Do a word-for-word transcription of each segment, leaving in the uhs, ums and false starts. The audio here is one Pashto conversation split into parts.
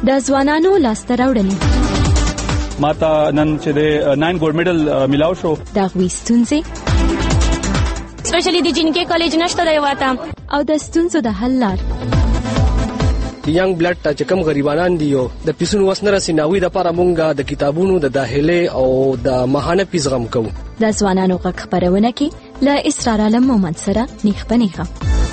د ځوانانو لاسته راوړنې ماته نن چې د ناین ګولډ میډل ملاو شو د هغوی ستونزې سپیشلی د جنکې کالج نشته دی واته او د ستونزو د حل لار د ینګ بلډ ته چې کوم غریبانان دي او د پیسونو وس نه رسي ناوي د لپاره مونږه د کتابونو د داخله او د ماهانه فیس غم کوو. د ځوانانو غږ خپرونه کې له اسرار عالم مومند سره نیخ پنیخه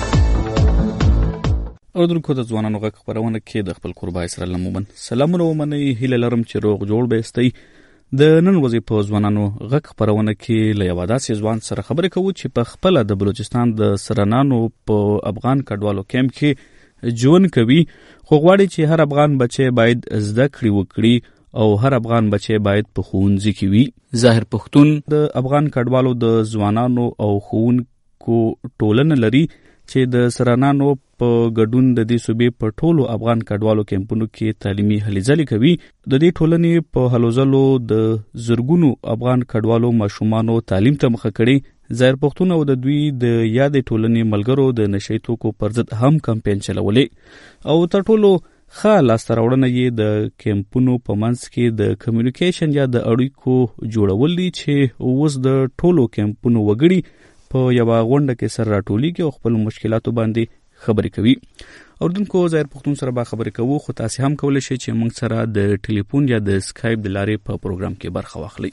اردوونکو د ځوانانو غږ خپرونه کې د خپل قربا اسرار عالم مومند سلامونه ومنئ. هیله لرم چې روغ جوړ به استئ. د نن ورځې په ځوانانو غږ خپرونه کې له یو داسې ځوان سره خبرې کوو چې په خپل د بلوچستان د سرنانو په افغان کډوالو کیمپ کې ژوند کوي، خو غواړي چې هر افغان بچی باید زده کړې وکړي او هر افغان بچی باید په ښوونځي کې وي. ظاهر پښتون د افغان کډوالو د ځوانانو او ښوونکو ټولنه لري چې د سرنانو په ګډون د دې صوبې په ټولو افغان کډوالو کیمپونو کې تعلیمي هلې ځلې کوي. د دې ټولنې په هلو ځلو د زرګونو افغان کډوالو ماشومانو تعلیم ته مخه کړي. ظاهر پښتون او د دوی د یادې ټولنې ملګرو د نشئی توکو پر ضد هم کمپاین چلولې او تر ټولو ښه لاسته راوړنه یې د کیمپونو په منځ کې د کمیونیکیشن یا د اړیکو جوړول دي چې اوس د ټولو کیمپونو وګړي په یوه غونډه کې سر راټولیږي او خپل مشکلاتو باندې خبرې کوي. اردوونکو ظاهر پښتون سره به خبرې کوو، خو تاسې هم کولی شئ چې موږ سره د ټلیفون یا د سکایپ د لارې په پروګرام کې برخه واخلئ.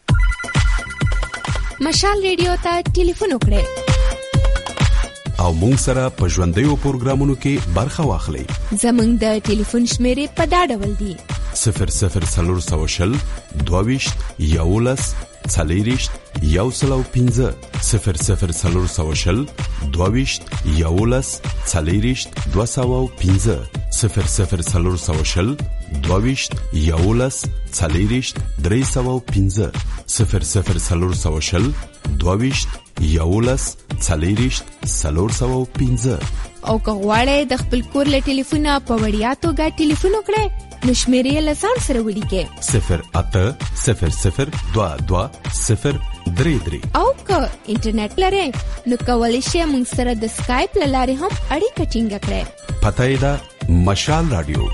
مشال ریډیو ته ټلیفون وکړئ او موږ سره په ژوندیو پروګرامونو کې برخه واخلئ. زموږ د ټلیفون شمیرې په دا ډول دي: صفر صفر څلور سوه شل دوه ویشت یولس څلېرویشت یو سل او پنځه صفر صفر څلور سوه شل دوه ویشت یولس څلېرویشت دوه سوه او پنځه صفر صفر څلور سوه شل دوه ویشت یولس څلېرویشت درې سوه او پنځه صفر صفر څلور سوه شل دوه ویشت یولس څلېرویشت څلور سوه او پنځه. او که غواړئ د خپل کور له ټلیفونه په وړیا توګه ټلیفون وکړئ نو شمیرې له ځان سره ولیکئ: صفر اته صفر صفر دوه دوه صفر درې درې. او که انټرنیټ لرئ نو کولی شئ موږ سره د سکایپ له لارې هم اړیکه ټینګه کړئ. پته یې ده مشال رادیو.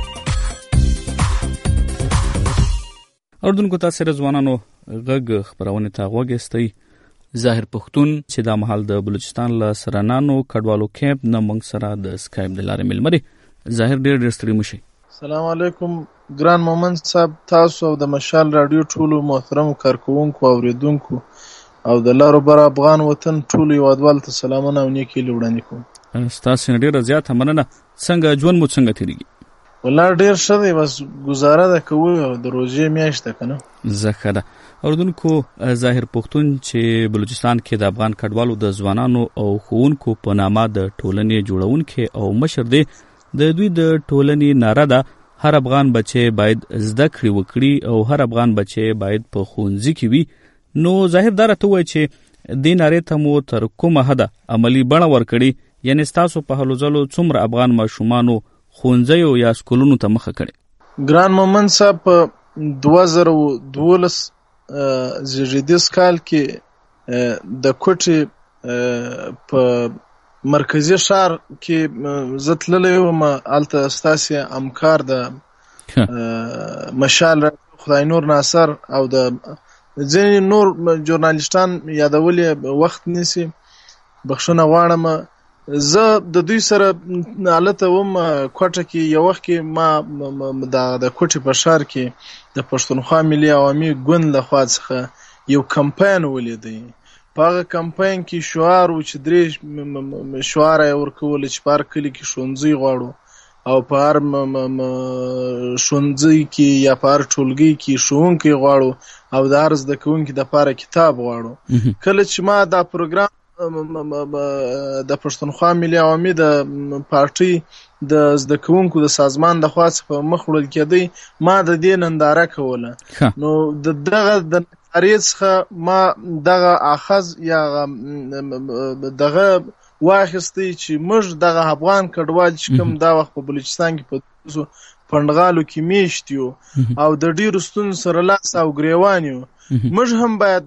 اردوونکو تاسو سره ځوانانو غږ خپرونه ته غوږ استئ. ظاهر پښتون چې دا مهال د بلوچستان له سرنانو کډوالو کیمپ نه موږ سره د سکایپ د لارې ملمري. ظاهر ډېر ډېر ستړي مشئ. السلام علیکم ګران مومند صاحب، تاسو او د مشال رادیو ټولو محترم کارکوونکو اوریدونکو او د لارو بر افغان وطن ټولو هیوادوالو ته سلامونه او نیکې هیلې وړاندې کوم. ستاسو نه ډېره زیاته مننه. څنګه ژوند مو څنګه تېرېږي؟ والله ډېر ښه دی، بس ګزاره ده کوو، د روژې میاشت ده که نه. زه ښه ده. اردوونکو ظاهر پښتون چې بلوچستان کې د افغان کډوالو د ځوانانو او ښوونکو په نامه د ټولنې جوړونکی او مشر دی. د دوی د ټولنې ناره ده هر افغان بچی باید زده کړې وکړي او هر افغان بچی باید په ښوونځي کې وي. نو ظاهر دا راته ووایي چې دې نارې ته مو تر کومه حده عملي بڼه ورکړې، یعنې ستاسو په هلو ځلو څومره افغان ماشومانو ښوونځیو یا سکولونو ته مخه کړې؟ ګران مومند صاحب په دوه زره دولس زیږدیز کال کې د کوټې په مرکزی ښار کې زه تللی وم، هلته ستاسې همکار د مشال خدای نور ناصر او د ځینې نور ژورنالیسټان یادولې وخت نیسي، بخښنه غواړم. زه د دوی سره هلته وم کوټه کې. یو وخت کې ما د کوټې په ښار کې د پښتونخوا ملي عوامي ګوند لخوا څخه یو کمپاین ولیدی. په هغه کمپاین کې شعار و چې درې شعار یې ورکول چې په هر کلي کې ښوونځی غواړو او په هر ښوونځي کې یا په هر ټولګي کې ښوونکی غواړو او د هر زده کوونکي دپاره کتاب غواړو. کله چې ما دا پروګرام د پښتونخوا ملي عوامي د پارټۍ د زده کوونکو د سازمان لخوا څخه مخ وړل کېدی، ما د دې ننداره کوله. نو د دغه د نندارې څخه ما دغه اخذ یا دغه واخیستی چې موږ دغه افغان کډوال چې کوم دا وخت په بلوچستان کې په پنډغالو کې میشت یو او د ډېرو ستونزو سره لاس او ګریوان یو، موږ هم باید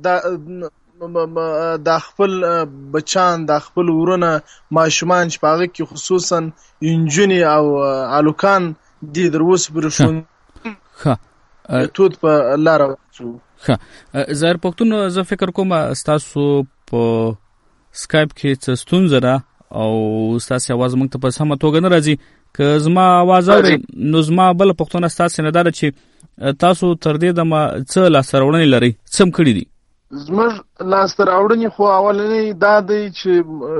د خپل بچان د خپل ورونه ماشومان چې په هغه کې خصوصا انجونې او الوکان دې در اوسه پورې ښوونځي ښه تود په لاره واچوو. ښه ظاهر پښتون، زه فکر کوم ستاسو په سکایپ کې څه ستونزه ده او ستاسو اواز موږ ته په سمه توګه نه راځي. که زما اواز اورئ نو زما بله پوښتنه ستاسې نه دا ده چې تاسو تر دې دمه څه لاسته راوړنې لرئ، څه هم کړي دي؟ زموږ لاسته راوړنې خو اولنی دا دی چې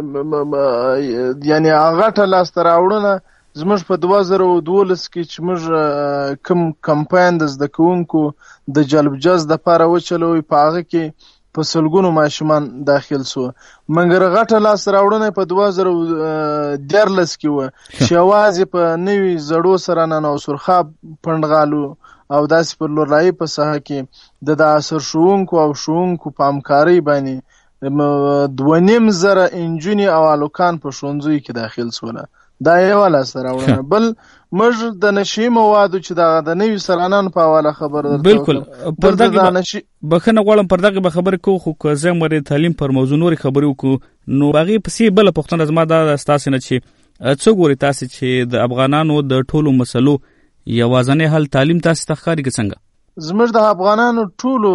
یعنې غټه لاسته راوړنه زموږ په دوه زره دولس کې چې موږ کوم کمپاین د زده کوونکو د جلب جذب دپاره وچلوئ، په هغه کې په سلګونو ماشومان داخل سو. مګر غټه لاسته راوړنه په دوه زره دیارلس کې وه چې یوازې په نوي زړو سرانانو او سرخاب پنډغالو او داسې پر لورلایي په ساحه کې د د عصر ښوونکو او ښوونکو په همکارۍ باندې دوه نیم زره انجونې او هلکان په ښوونځیو کې داخل سوله. دا یوه لاسته راوړنه. بل موږ د نشي موادو چې دغه د نوي سرانانو په حواله خبره درته بالکل پر دغه بخښنه غواړم، پر دغه به خبرې کوو، خو که زه مرې تعلیم پر موضوع نورې خبرې وکړو نو هغې پسې بله پوښتنه زما دا ده ستاسې نه چې څه ګورې تاسې چې د افغانانو د ټولو مسلو یوازنی حل تعلیم تاسې ته ښکاري که څنګه؟ زموږ د افغانانو ټولو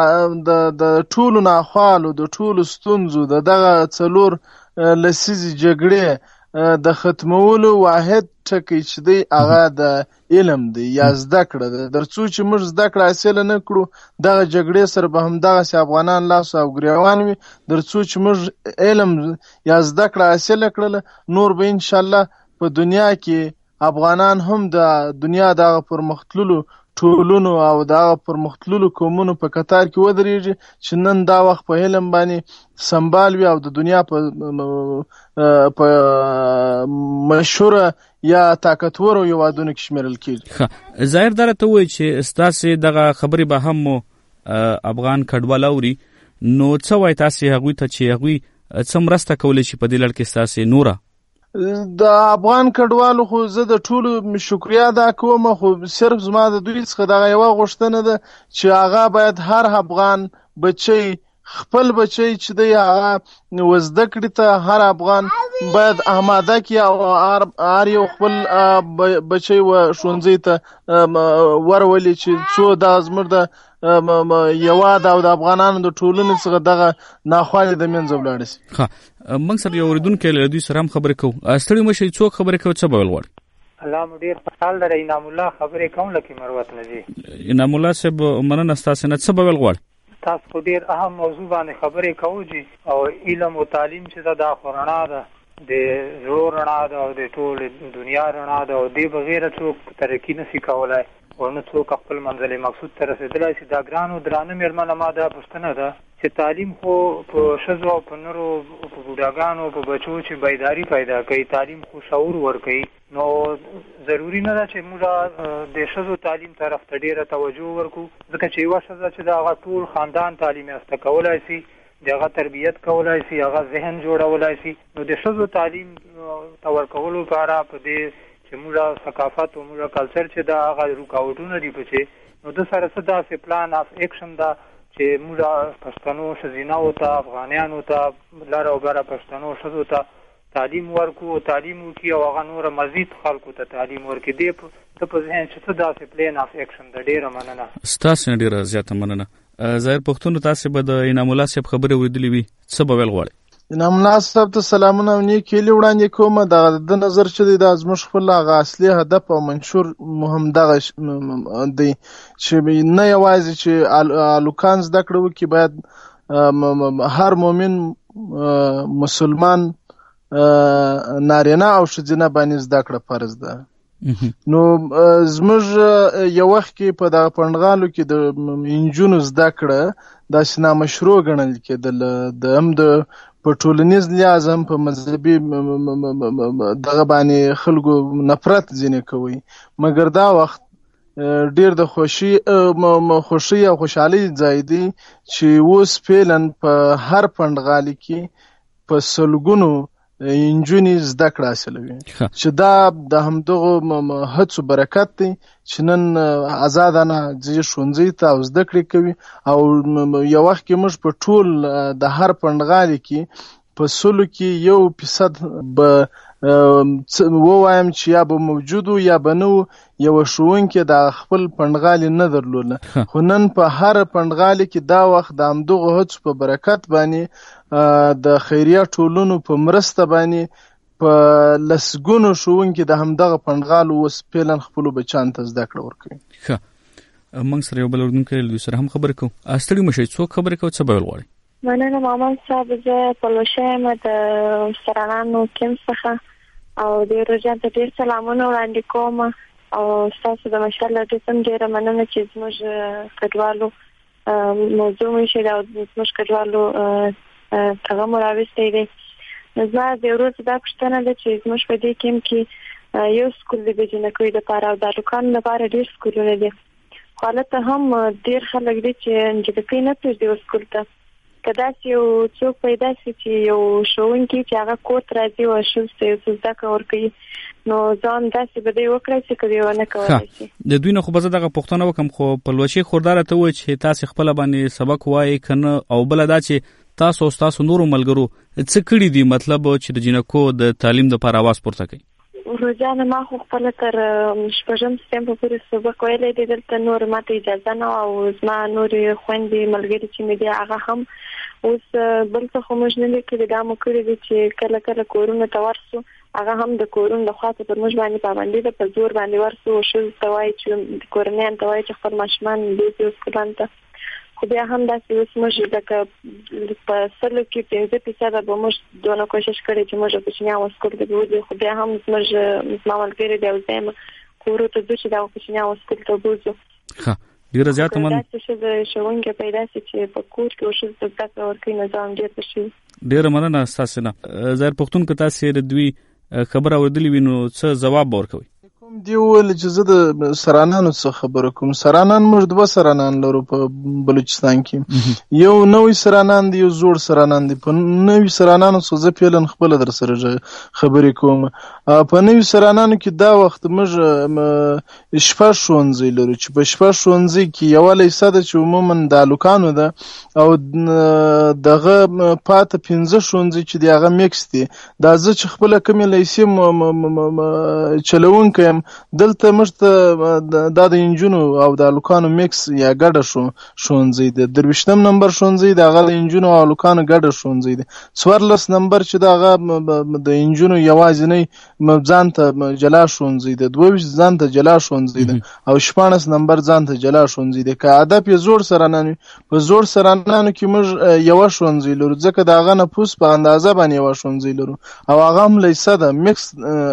د ټولو ناخوالو د ټولو ستونزو د دغه څلور لسیزې جګړې د ختمولو واحد ټکی چې دی هغه د علم دی یا زده کړه ده. در څو چې موږ زده کړه حاصله نه کړو دغه جګړې سره به همدغسې افغانان لاس او ګریوان وي. در څو چې موږ علم یا زده کړه حاصله کړله نور به انشاءالله په دنیا کې افغانان هم د دنیا دغه پرمختللو ټولنو او دغه پرمختللو قومونو په کتار کې ودرېږي چې نن دا وخت په علم باندې سمبال وي او د دنیا په په مشهوره یا طاقتورو هېوادونو کې شمېرل کېږي. ظاهر دا راته ووایي چې ستاسې دغه خبرې به هم افغان کډوال اوري، نو څه وایي تاسې هغوی ته چې هغوی څه مرسته کولی شي په دې لړ کې ستاسې نوره؟ د افغان کډوالو خو زه د ټولو شکریا ادا کوم، خو صرف زما د دوی څخه دغه یوه غوښتنه ده چې هغه باید هر افغان بچی خپل بچی چې دی هغه وزده کړي ته هر افغان باید آماده کړي او هر یو خپل بچی و ښوونځي ته ورولي چې څو دا زموږ د یواد او د افغانانو د ټولنې څخه دغه ناخوالې د منځه ولاړه شي. ښه موږ سره یو اورېدونکی له دوی سره هم خبرې کوو. ستړي مه شئ، څوک خبرې کوي، څه به ویل غواړي؟ الله مو ډېر خوشحال دی. انعام الله خبرې کوم له مروت نه دي. انعام الله صاحب مننه ستاسې نه، څه به ویل غواړي؟ تاسو خو ډېر اهم موضوع باندې خبرې کوو جي، او علم او تعلیم چې ده دا خو رڼا ده، د زړو رڼا ده او د ټولې دنیا رڼا ده، او دې بغیره څوک ترقي نشي کولی او نه څوک خپل منزل مقصود ته رسېدلی شي. دا ګرانو درانه مېرمنه ما دا پوښتنه ده چې تعلیم خو په ښځو او په نرو په بوډاګانو په بچو چې بیداري پیدا کوي، تعلیم خو شعور ورکوي، نو ضروري نه ده چې موږ د ښځو تعلیم طرف ته ډېره توجه ورکړو، ځکه چې یوه ښځه چې د هغه ټول خاندان تعلیم یافته کولی شي، د هغه تربیت کولی شي، هغه ذهن جوړولی شي، نو د ښځو تعلیم ته ورکولو لپاره په دې چې موږ ثقافت او موږ کلچر چې دا هغه رکاوټونه دي پکې، نو د سره څه داسې پلان اف ایکشن ده چې موږ پښتنو ښځینهو ته افغانیانو ته لر او بره پښتنو ښځو ته تعلیم ورکړو، تعلیم وکړي او هغه نوره مزید خلکو ته تعلیم ورکړي. دې ته په ذهن چې څه داسې پلان اف ایکشن ده. ډېره مننه ستاسې نه، ډېره زیاته مننه. ظاهر پښتون تاسې به د انعام الله صاحب خبرې اورېدلې وي، څه به ویل غواړئ؟ انعام الله صاحب ته سلامونه او نیک هیلې وړاندې کوم. دغه د نظر چې دی دا زموږ خپل هغه اصلي هدف او منشور مهم دغه دی چې نه یوازې چې هلکان زده کړه وکړي، باید هر مؤمن مسلمان نارینه او ښځینه باندې زده کړه فرض ده. نو زموږ یو وخت کې په دغه پنډغالو کې د انجونو زده کړه داسې نامشروع ګڼل کېدله، د هم د په ټولنیز لحاظ هم په مذهبي دغه باندې خلکو نفرت ځینې کوي. مګر دا وخت ډېر د خوښي خوښي او خوشحالۍ ځای دی چې اوس فعلا په هر پنډغالي کې په سلګونو انجونې زده کړه حاصلوي، چې دا د همدغو هڅو برکت دی چې نن ازادانه ځي ښوونځي ته او زده کړې کوي. او یو وخت کې موږ په ټول د هر پنډغالي کې په سلو کې یو فیصد به ووایم چې یا به موجود و یا به نه و، یوه ښوونکې د خپل پنډغالي نه درلوده. خو نن په هره پنډغالي کې دا وخت د همدغو هڅو په برکت باندې د خیریه ټولنو په مرسته باندې په لسګونو ښوونکي د همدغه پنډغالو اوس فعلا خپلو بچیانو ته زده کړه ورکوي. ښه، موږ سره یو بل اردونکی له دوی سره هم خبرې کوو. ستړي مه شئ، څوک خبرې کوو، څه به ویل غواړئ؟ مننه مامان صاحب، زه پلوشه یم د سرانانو کیم څخه او د روژان ته ډېر سلامونه وړاندې کوم او ستاسو د مشال له ډېر هم ډېره مننه چې زموږ کډوالو موضوع مو ایښې ده او زموږ کډوالو هغه مو راوستی دی. زما د ورځ دا پوښتنه ده چې زموږ په دې کیم کې یو سکول دی د جنکیو دپاره او د هلکانو لپاره ډېر سکولونه دي، خو هلته هم ډېر خلک دي چې نجلۍ نه پرېږدي و سکول ته. که داسې یو څوک پیدا شي چې یو ښوونکی چې هغه کور ته راځي او ښځو ته یو څه زده کړه ورکوي، نو ځان داسې به دی وکړی چې که دی ونه کولی شي. د دوی نه خو به زه دغه پوښتنه وکړم، خو پلوچې خورداره ته ووایي چې تاسې خپله باندې سبق وایي که نه، او بله دا چې تاسو او ستاسو نورو ملګرو څه کړي دي، مطلب چې د جنکو د تعلیم دپاره اواز پورته کوي. روزانه ما خو خپله تر شپږم صنف پورې سبق ویلی دی، دلته نور ماته اجازه نه وه او زما نورې خویندې ملګري چې مې دي هغه هم اوس بل څه خو موږ نه دي کړي، دا مو کړي دي چې کله کله کورونو ته ورسو، هغه هم د کورونو له خوا ته پر موږ باندې پابندي ده، په زور باندې ورسو او ښځو ته وایي چې کورنیانو ته وایي چې خپل ماشومان بوځي سکولانو ته. خو بیا هم داسې اوس موږ لکه په سلو کې پنځه فیصده به موږ دونه کوشش کړی چې موږ کوچنیان سکول ته بوځو، خو بیا هم زموږ زما ملګري دی او زه یم کورو ته ځو چې دغه کوچنیان سکول ته بوځو. ښه، ډېره زیاته مننه. داسې ښځه ښوونکی پیدا شي چې په کور کې ښځو ته زده کړه ورکوي، نو زه هم ډېر ښه شي. ډېره مننه ستاسې نه. ظاهر پښتون که تاسې د دوی خبره اورېدلې وي نو څه ځواب به ورکوئ؟ دی وویل چې زه د سرانانو څخه خبره کوم. سرانان موږ دوه سرانان لرو په بلوچستان کې، یو نوی سرانان دی، یو زوړ سرانان دی. په نوی سرانانو څخه زه فعلا خپله در سره خبرې کوم. په نوي سرانانو کې دا وخت موږ شپږ ښوونځي لرو چې په شپږ ښوونځي کې یوه لیسه ده چې عموما د هلکانو ده او دغه پاته پنځه ښوونځي چې دی هغه میکس دي. دا زه چې خپله کومې لیسې چلوونکی یم، دلته موږ ته دا د انجونو او د هلکانو میکس یا ګډه ښوونځی دی. درویشتم نمبر ښوونځی د هغه د انجونو او هلکانو ګډه ښوونځی دی. څوارلس نمبر چې د هغه د انجونو یوازینی ځان ته جلا ښوونځی دی. دوه ویشت ځان ته جلا ښوونځی دی او شپاړس نمبر ځان ته جلا ښوونځی دی. که هدف یې زوړ سرانان وي، په زوړ سرانانو کې موږ یوه ښوونځی لرو، ځکه د هغه نفوس په اندازه باندې یوه ښوونځی لرو او هغه هم لیسه ده، میکس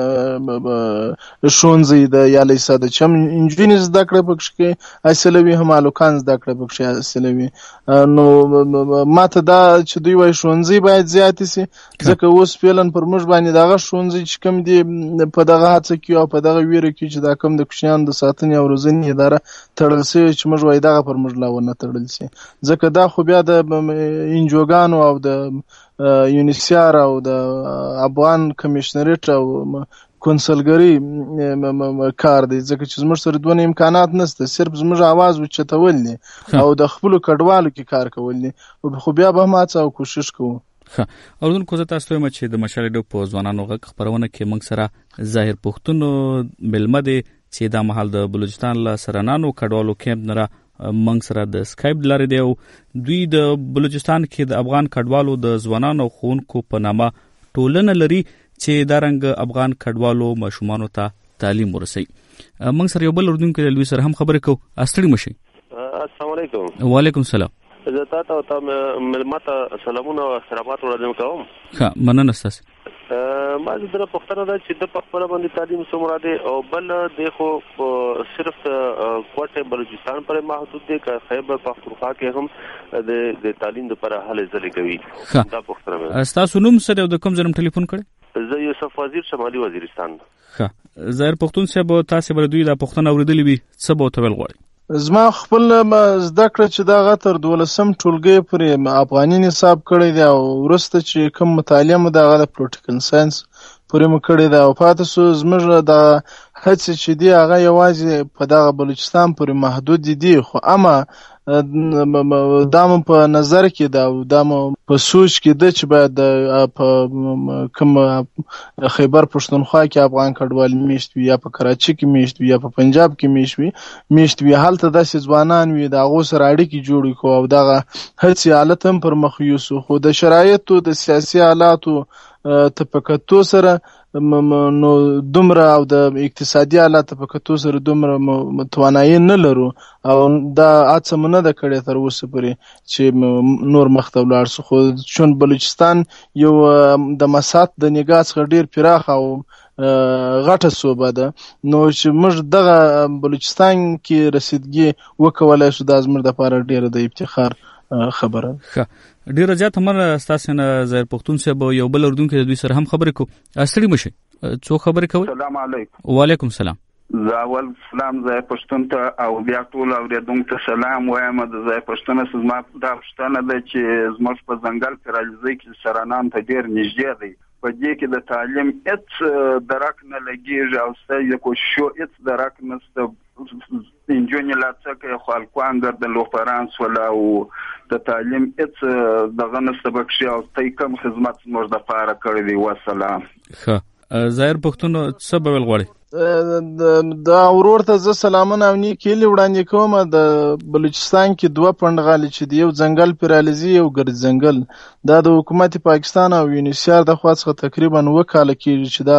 ښوونځی ده یا لیسه ده چې هم انجونې زده کړه پکښې کوي حاصله وي، هم هلکان زده کړه پکښې حاصله وي. نو ماته دا چې دوی وایي ښوونځي باید زیاتې سي، ځکه اوس فعلا پر موږ باندې دغه ښوونځي چې کوم دي په دغه هڅه کې او په دغه ویره کې چې دا کوم د کوچنیانو د ساتنې او روزنې اداره تړل شوې چې موږ وایي دغه پر موږ لا ونه تړل شي، ځکه دا خو بیا د انجوګانو او د یونیسیار او د افغان کمیشنریټ او کونسلګري کار دی، ځکه چې زموږ سره دونه امکانات نشته، صرف زموږ اواز اوچتول دي او د خپلو کډوالو کې کار کول دي، خو بیا به هم هڅه او کوشش کوو. ښه، اردوونکو زه تاسو ته وایم چې د مشال ډوب په ځوانانو غږ خپرونه کې موږ سره ظاهر پښتون مېلمه دی چې دا مهال د بلوچستان له سرانانو کډوالو کیمپ نه موږ سره د سکایپ لارې دی او دوی د بلوچستان کې د افغان کډوالو د ځوانانو او ښوونکو په نامه ټولنه لري چې دا رنګ افغان کډوالو ماشومانو ته تعلیم ورسوي. موږ سره یو بل اردوونکی له دوی سره هم خبرې کوو. ستړي مه شئ. السلام علیکم. وعلیکم السلام. زه تا ته او تا مېلمه ته سلامونه او احترامات وړاندې کوم. ښه، مننه ستاسې. ما زه دغه پوښتنه ده چې د په خپله باندې تعلیم څومره دی او بل دی خو صرف کوټه بلوچستان پورې محدود دی که خیبر پختونخوا کې هم د تعلیم لپاره هلې ځلې کوي؟ دا پوښتنه ده. ستاسو نوم څه دی او د کوم ځای نه ټلیفون کړی؟ زه یوسف وزیر، شمالي وزیرستان. ښه، ظاهر پښتون صاحب تاسې به دوی دا پوښتنه اورېدلې وي، څه به ورته ویل غواړئ؟ زما خپل زده کړه چې دغه تر دولسم ټولګي پورې افغاني نصاب کړی دی او وروسته چې کوم مطالعه مو دغه د پولیټیکل ساینس پورې مو کړی دی او پاتې سو زموږ د هڅې چې دي هغه یوازې په دغه بلوچستان پورې محدود دي، خو اما دا مو په نظر کې ده او دا مو په سوچ کې ده چې باید په کوم خیبر پښتونخوا کې افغان کډوال میشت وي، یا په کراچي کې میشت وي، یا په پنجاب کې میشت وي میشت وي هلته داسې ځوانان وي، د هغو سره اړیکې جوړې کړو او دغه هڅې حالت هم پر مخ یوسو. خو د شرایطو د سیاسي حالاتو ته په کتو سره نو دومره او د اقتصادي حالاتو په کتو سره دومره توانایي نه لرو او دا هڅه مو نه ده کړې تر اوسه پورې چې نور مخته ولاړ سو. خو چون بلوچستان یو د مساحت د نګاه څخه ډېر پراخه او غټه صوبه ده، نو چې موږ دغه بلوچستان کې رسیدګي وکولای شو دا زموږ دپاره ډېره د افتخار خبره. ښه، ډیره زیاته مننه ستاسو نه ظاهر پښتون صاحب. یو بل اردوونکی د دوی سره هم خبرې کوو. ستړي مشئ، څو خبرې کوئ؟ سلام علیکم. وعلیکم سلام. زه اول سلام ظاهر پښتون ته او بیا ټول اورېدونکو ته سلام وایم. د ظاهر پښتون څخه زما دا پوښتنه ده چې زموږ په ځنګل فیرالوزۍ کې سرانان ته ډېر نږدې دی، په دې کې د تعلیم هېڅ درک نه لګېږي او ستاسو کوششو هېڅ درک نشته. انجونې لا څه کوي خو الکوانګر د لوفرانس ولا او د تعلیم هېڅ دغه نشته بکشي او تی کوم خدمت زموږ دپاره کړی دی. وسلام. ښه، ظاهر پښتون څه به ویل غواړي؟ دا ورور ته زه سلامونه او نیک هیلې وړاندې کوم. د بلوچستان کې دوه پنډغالي چې دی، یو ځنګل پیرالزي، یو ګرد ځنګل، دا د حکومت پاکستان او یونیسیار د خوا څخه تقریبا اوه کاله کېږي چې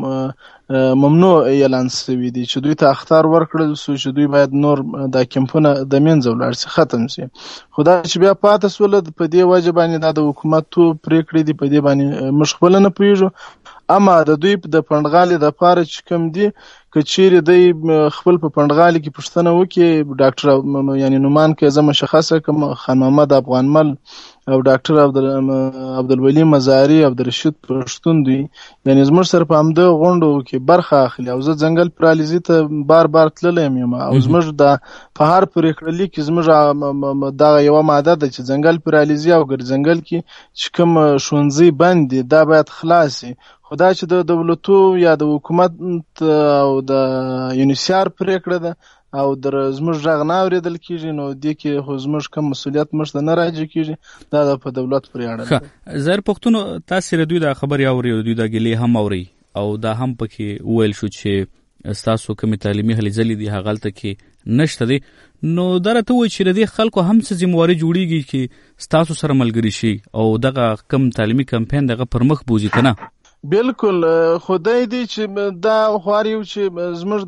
دا ممنوع اعلان شوي دي چې دوی ته اخطار ورکړل سو چې دوی باید نور دا کمپونه د منځه ولاړ شي، ختم شي. خو دا چې بیا پاتې سوله په دې وجه باندې دا د حکومت تو پرېکړې دي، په دې باندې موږ خپله نه پوهېږو. اما د دوی د پنډغالي دپاره چې کوم دي، که چیرې دی خپل په پنډغالي کې پوښتنه وکړي، ډاکټر یعنی نومان کې زه مشخصه کړم، خان محمد افغانمل او ډاکټر عبدالولي مزاري، عبدالرشید پښتون دوی یعنی زموږ سره په همدغه غونډو کې برخه اخلي او زه ځنګل پرالزي ته بار بار تللی یم او زموږ د په هر پرېکړه لیک کې زموږ دغه یوه ماده ده چې ځنګل پرالزي او ګرځنګل کې چې کوم ښوونځي بند دي دا باید خلاص شي. خو دا چې د دولتو یا د حکومت او د یونیسیار پرېکړه ده او در زموږ غږ نه اورېدل کېږي، نو دې کې خو زموږ کوم مسؤلیت موږ ته نه راجع کېږي، دا د په دولت پورې اړه ده. ظاهر پښتون، تاسې د دوی دا خبرې اورئ او دوی دا ګیلې هم اورئ او دا هم پکې وویل شو چې ستاسو کومې تعلیمي هلې ځلې دي هغه هلته کې نشته دی، نو دا راته ووایي چې د دې خلکو هم څه ذمواري جوړېږي چې ستاسو سره ملګري شي او دغه کوم تعلیمي کمپین دغه پر مخ بوځي که نه؟ بالکل، خدای دی چې دا خوار یو چې زموږ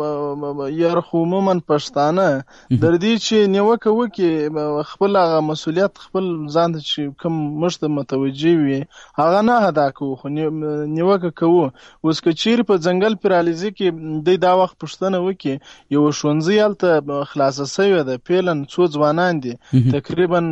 د یار خو عموما پښتانه در دې چې نیوکه وکړي، خپل هغه مسؤلیت خپل ځان ته چې کوم موږ ته متوجه وي هغه نه ادا کوو، خو نیوکه کوو. اوس که چیرې په ځنګل پرالزي کې دی دا وخت پوښتنه وکړي، یو ښوونځی هلته خلاصه سوې ده، پیلن څو ځوانان دي، تقریبا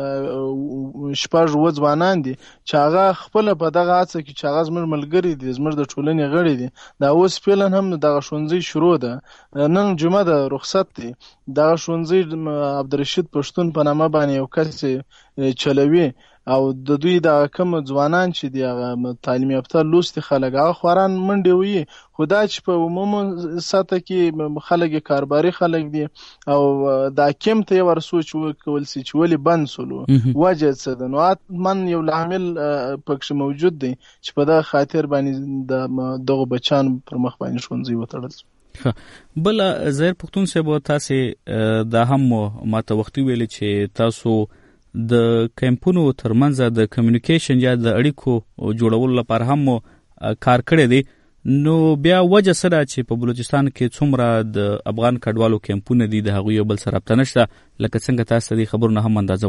شپږ اووه ځوانان دي چې هغه خپله په دغه هڅه کې چې هغه زموږ ملګري دي، زموږ د ټولنې غړي دي، دا اوس فعلا هم دغه ښوونځی شروع ده، نن جمعه ده، رخصت دی. دغه ښوونځی عبدالرشید پښتون په نامه باندې یو کس چلوي او د دوی د کوم ځوانان چې دي هغه تعلیم یافته لوستي خلک هغه خواران منډې وي. خو دا چې په عمومي سطح کې خلک کارباري خلک دي او دا کم ته یې ور سوچ وکول سي چې ولې بند سولو وجه څه ده، نو من یو لامل پکې موجود دی چې په دغه خاطر باندې د دغه بچان پر مخ باندې ښوونځي وتړل سو. بل ظاهر پښتون صاحب، تاسې دا هم ماته وختي ویلي چې تاسو د کمپونو ترمنځ د کمیونیکیشن یا د اړیکو جوړولو لپاره هم کار کړی دی، نو بیا وجه څه ده چې په بلوچستان کې څومره د افغان کډوالو کمپونه دي د هغوی یو بل سره رابطه نشته، لکه څنګه تاسو ته دې خبرونه هم اندازه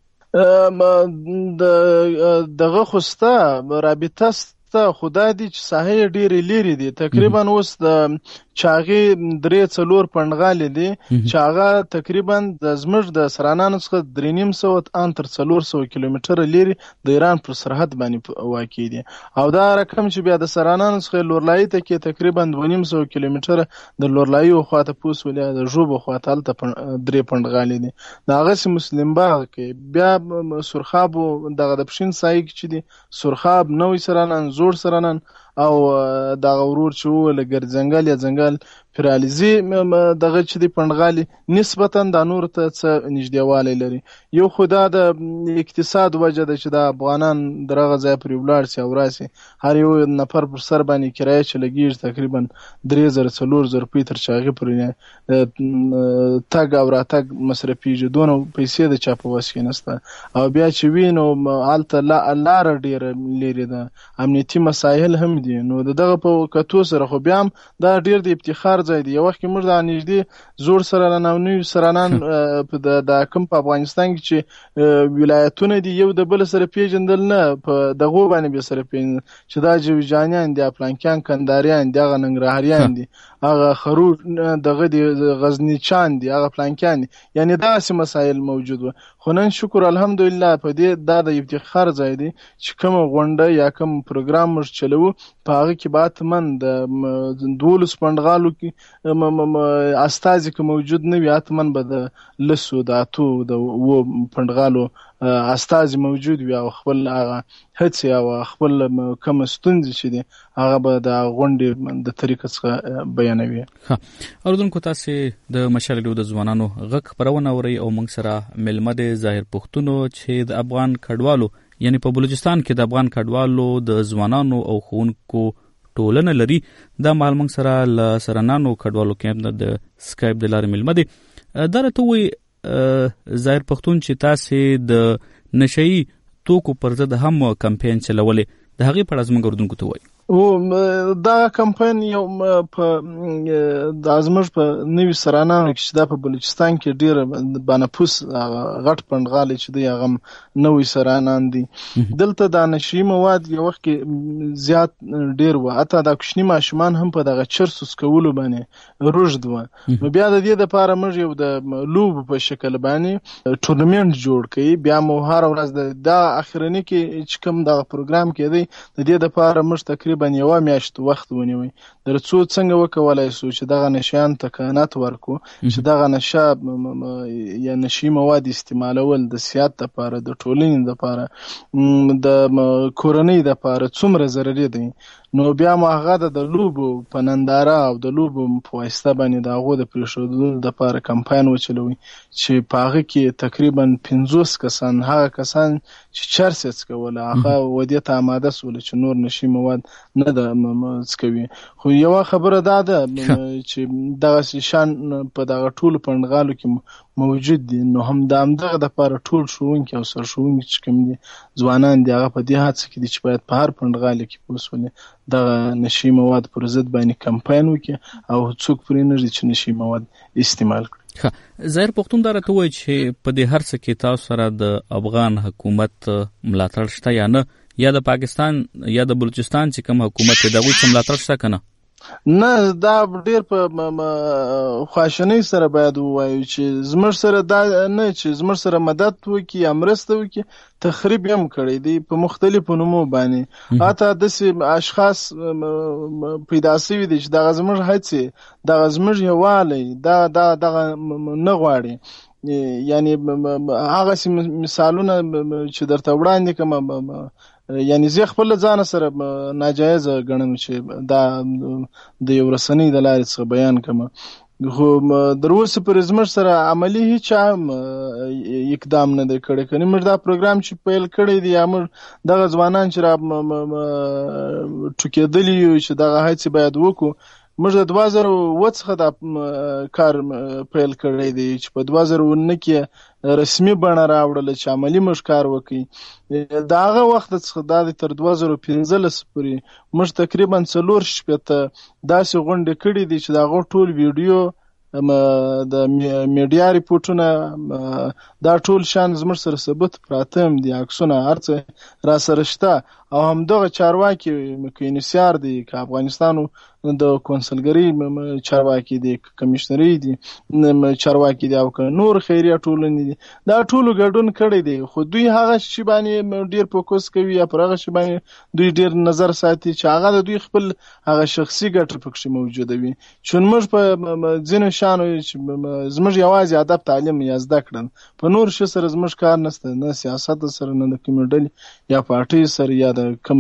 ولګېده؟ دغه خو سته رابطه سته، خو دا دي چې ساحې ډېرې لرې دي، تقریبا اوس د چاغې درې څلور پنډغالې دي چې هغه تقریبا د زموږ د سرانانو څخه درې نیم سوه ان تر څلور سوه کیلومتره لرې د ایران پر سرحد باندې واقع دي، او دا رقم چې بیا د سرانانو څخه لورلایي ته کې تقریبا دوه نیم سوه کیلومتره د لورلایي خواته پوس ولیا د ژوبو خواته هلته درې پنډغالې دي. د هغسې مسلم باغ کې بیا سرخابو دغه د پښین سایې کې چې دي سرخاب، نوی سرانان، زوړ سرانان او دغه ورور چې وویل ګرځنګل یا ځنګل پرالیزي دغه چې دی پنډغالي نسبتا د نور ته څه نږدېوالی لري. یو خو دا د اقتصاد وجه ده چې د افغانان درغه ځای پرې ولاړ سي او راسي، هر یو نفر پر سر باندې کرایه چې لګېږي تقریبا درې زره څلور زره روپۍ تر چې هغې پورې تګ او راتګ مصرفېږي، دونه پیسې د چا په وس کې نشته. او بیا چې وي نو هلته لاره ډېره لرې ده، امنیتي مسایل هم دي. نو د دغه په کتو سره خو بیا هم دا ډېر د افتخار ځای دی. یو وخت کې موږ د نږدې زوړ سرانان او نوي سرانان د کوم په افغانستان کې چې ولایتونه دي یو د بل سره پیژندل نه، په دغو باندې به سره پیژندل چې دا جویجانیان دي، افلانکیان کنداریان دي، هغه ننګرهاریان دي، هغه خروج دغه دي غزنیچان دي، هغه فلانکیان دي، یعنی داسې مسایل موجود وو. خو نن شکر الحمدلله په دې دا د افتخار ځای دی چې کوم غونډه یا کوم پروګرام موږ چلوو په هغه کې به حتمن د دولس پنډغالو کې استازي که موجود نه وي، حتمن به د لسو د اتو د اوو پنډغالو استازي موجود وي او خپل هغه هڅې او خپل کومه ستونزې چې دي هغه به د غونډې د طریقې څخه بیانوي. ښه اردوونکو، تاسې د مشال ریډیو د ځوانانو غږ خپرونه اورئ او موږ سره میلمه دی ظاهر پښتون چې د افغان کډوالو یعنی په بلوچستان کې د افغان کډوالو د ځوانانو او ښوونکو ټولنه لري. دا مهال موږ سره له سرانانو کډوالو کیمپ نه د سکایپ د لارې میلمه دی. دا راته ووایي ظاهر پښتون چې تاسې د نشهیي توکو پر ضد هم کمپین چلولې، د هغې په اړه زموږ اردوونکو ته وایي. او دا کمپاین یو په د زموږ په نوي سرانانو کې چې دا په بلوچستان کې ډېر بانفوس غټ پنډغالي چې دی هغه نوي سرانان دي. دلته دا نشهیي مواد یو وخت کې زیات ډېر وو، حتی دا کوچني ماشومان هم په دغه چرسو څکولو باندې روږد وو. نو بیا د دې دپاره موږ یو د لوبو په شکل باندې ټورنمنټ جوړ کړي. بیا مو هره ورځ دا اخرني کې چې کوم دغه پروګرام کېدی د دې دپاره موږ تقریبا تقریبا یوه میاشت وخت ونیوی در څو څنګه وکولای سو چې دغه نشیان ته کانات ورکو چې دغه نشه یا نشي مواد استعمالول د صحت لپاره د ټولنې لپاره د کورنۍ لپاره څومره ضرري دي. نو بیا ما هغه د لوبو په ننداره او د لوبو په واسطه باندې د هغو د پرېښودلو دپاره کمپاین وچلوي چې په هغه کې تقریبا پنځوس کسان هغه کسان چې چرس یې څکوله هغه ودې ته آماده سول چې نور نشي مواد نه د څکوي. خو یوه خبره دا ده چې دغسې شان په دغه ټولو پنډغالو کې موجود دي. نو هم د همدغه دپاره ټول ښوونکي او سرښوونکي چې کوم دي ځوانان دي هغه په دې هڅه کې دي چې باید په هر پنډغالي کې په وسولې دغه نشي مواد پر ضد باندې کمپاین وکړي او څوک پرې نه ږدي چې نشي مواد استعمال کړي. ظاهر پښتون دا راته وایي چې په دې هر څه کې تاسو سره د افغان حکومت ملاتړ شته یا نه، یا د پاکستان یا د بلوچستان چې کوم حکومت دی د هغوی څه ملاتړ شته که نه؟ نه، دا ډېر په خواشنۍ سره باید ووایو چې زموږ سره دا نه چې زموږ سره مدد وکړي یا مرسته وکړي، تخریب هم کړی دی په مختلفو نومو باندې. حتی داسې اشخاص پیدا شوي دي چې دغه زموږ هڅې دغه زموږ یووالی دا دغه نه غواړي. یعنی هغسې مثالونه چې درته وړاندې کړم یعنی زه خپل ځان سره ناجایزه ګڼم چې دا د یو رسنۍ د لارې څخه بیان کړم. خو در اوسه پورې زموږ سره عملي هیچا هم اقدام نه دی کړی. که نه موږ دا پروګرام چې پیل کړی دی یا موږ دغه ځوانان چې را ټوکېدلي یو چې دغه هڅې باید وکړو، موږ د دوه زره اووه څخه دا کار پیل کړی دی چې په دوه زره اووه کې رسمي بڼه راوړله چې عملي موږ کار وکړي. د هغه وخت څخه دا د تر دوه زره پنځلس پورې موږ تقریبا څلور شپېته داسې غونډې کړي دي چې د هغو ټول ویډیو د میډیا ریپورټونه دا ټول شان زموږ سره ثبت پراته هم دي، عکسونه هر څه را سره شته. او همدغه چارواکي که انسیار دي که افغانستانو د کونسلګرۍ چارواکي دي که کمیشنرۍ دي چارواکي دي او که نور خیریه ټولنې دي، دا ټولو ګډون کړی دی. خو دوی هغه شي باندې ډېر فوکس کوي یا پر هغه شي باندې دوی ډېر نظر ساتي چې هغه د دوی خپل هغه شخصي ګټه پکښې موجوده وي. چې موږ په ځینو شانو چې زموږ یوازې ادب تعلیم یا زده کړل، په نور شي سره زموږ کار نشته، نه سیاست سره نه د کومې ډلې یا پارټۍ سره یا د کوم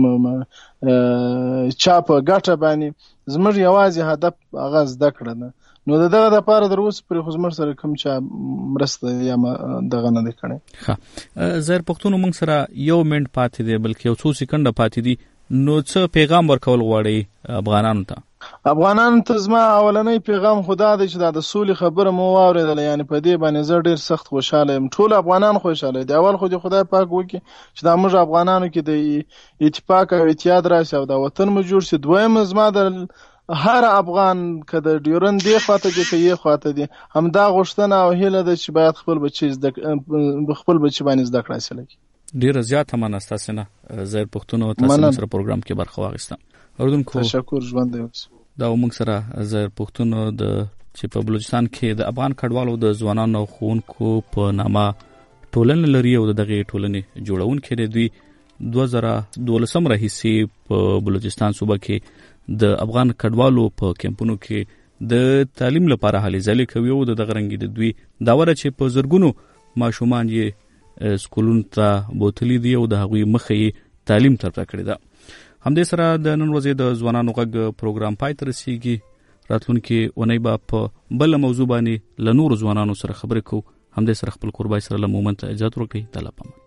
چا په ګټه باندې زموږ یوازې هدف هغه زده کړه ده. نو دغه د پاره در اوسه پرې خو زموږ سره کوم چا مرسته یا دغه نه دی کړی. ښه زهر پښتون موږ سره یو منټ پاتې دی بلکې یو څو سکند پاتې دي، نو څه پیغام ورکول غواړي افغانانو ته؟ افغانانو ته زما اولنی پیغام خدا دی چې دا د سولې خبره مو واورېدله، یعنی په دې باندې زه ډېر سخت خوشحاله یم. ټول افغانان خوشحاله دي. اول خو دې خدای پاک وکړي چې دا موږ افغانانو کې د اتفاق او اتحاد راشي او دا وطن مو جوړ شي. دویم زما د هر افغان که د ډیورند دی خواته دي که یې خواته دي همدا غوښتنه او هیله ده چې باید خپل بچي خپل بچي باندې زده کړه حاصله کړي. ډیره زیاته مننه ستاسو نه زهر پښتون او تاسو سره پروګرام کې برخه واخیسته. اردوونکو تشکر ژوند دی. دا موږ سره زهر پښتون د چې په بلوچستان کې د افغان کډوالو د ځوانانو او ښوونکو په نامه ټولنه لري او دغه ټولنې جوړونکي دي. دوی دوه زره دولسم راهیسې په بلوچستان صوبه کې د افغان کډوالو په کمپونو کې د تعلیم لپاره هلې ځلې کوي او د دغه رنګ د دوی دا وره چې په زرګونو ماشومان یې سکولونو ته بوتلي دي او د هغوی مخه یې تعلیم ترلاسه کړې ده. همدې سره د نن ورځې د ځوانانو غږ پروګرام پای ته رسیږي. راتلونکي اونۍ به په بله موضوع باندې له نورو ځوانانو سره خبرې کوو. همدې سره خپل قربای سره له مومن ته اجازه ورکړئ. الله پامان.